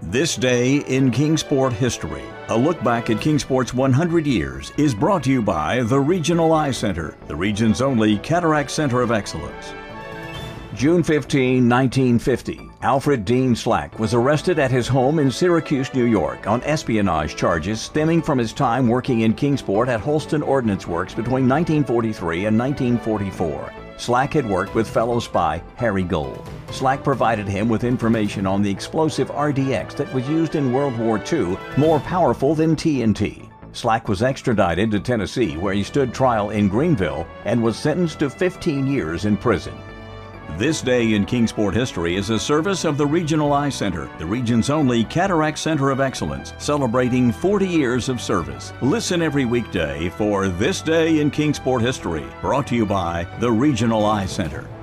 This Day in Kingsport History, a look back at Kingsport's 100 years, is brought to you by the Regional Eye Center, the region's only cataract center of excellence. June 15, 1950, Alfred Dean Slack was arrested at his home in Syracuse, New York on espionage charges stemming from his time working in Kingsport at Holston Ordnance Works between 1943 and 1944. Slack had worked with fellow spy Harry Gold. Slack provided him with information on the explosive RDX that was used in World War II, more powerful than TNT. Slack was extradited to Tennessee, where he stood trial in Greenville and was sentenced to 15 years in prison. This Day in Kingsport History is a service of the Regional Eye Center, the region's only cataract center of excellence, celebrating 40 years of service. Listen every weekday for This Day in Kingsport History, brought to you by the Regional Eye Center.